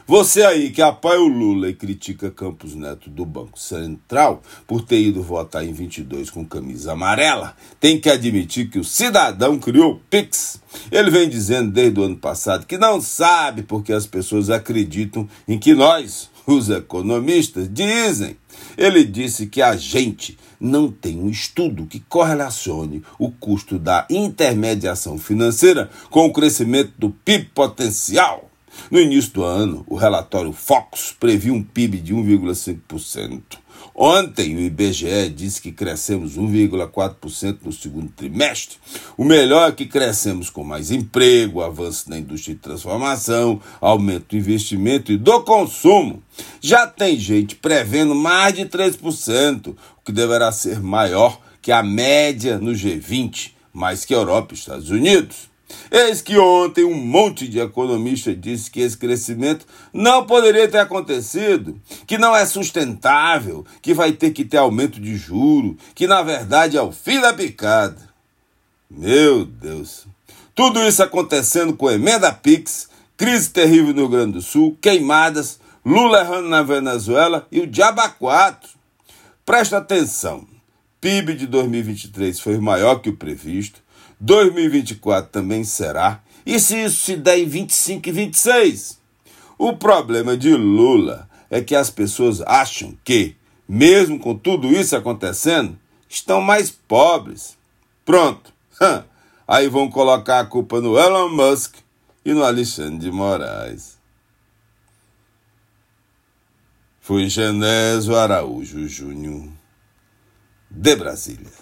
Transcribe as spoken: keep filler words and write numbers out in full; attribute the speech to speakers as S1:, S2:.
S1: Você aí que apoia o Lula e critica Campos Neto do Banco Central por ter ido votar em vinte e dois com camisa amarela, tem que admitir que o cidadão criou o Pix. Ele vem dizendo desde o ano passado que não sabe porque as pessoas acreditam em que nós, os economistas, dizem. Ele disse que a gente não tem um estudo que correlacione o custo da intermediação financeira com o crescimento do P I B potencial. No início do ano, o relatório Focus previu um P I B de um vírgula cinco por cento. Ontem, o I B G E disse que crescemos um vírgula quatro por cento no segundo trimestre. O melhor é que crescemos com mais emprego, avanço na indústria de transformação, aumento do investimento e do consumo. Já tem gente prevendo mais de três por cento, o que deverá ser maior que a média no G vinte, mais que a Europa e os Estados Unidos. Eis que ontem um monte de economistas disse que esse crescimento não poderia ter acontecido, que não é sustentável, que vai ter que ter aumento de juro, que na verdade é o fim da picada. Meu Deus! Tudo isso acontecendo com emenda Pix, crise terrível no Rio Grande do Sul, queimadas, Lula errando na Venezuela e o diabo a quatro. Presta atenção, P I B de dois mil e vinte e três foi maior que o previsto, dois mil e vinte e quatro também será, e se isso se der em vinte e cinco e vinte e seis? O problema de Lula é que as pessoas acham que, mesmo com tudo isso acontecendo, estão mais pobres. Pronto. Aí vão colocar a culpa no Elon Musk e no Alexandre de Moraes. Foi Genésio Araújo Júnior, de Brasília.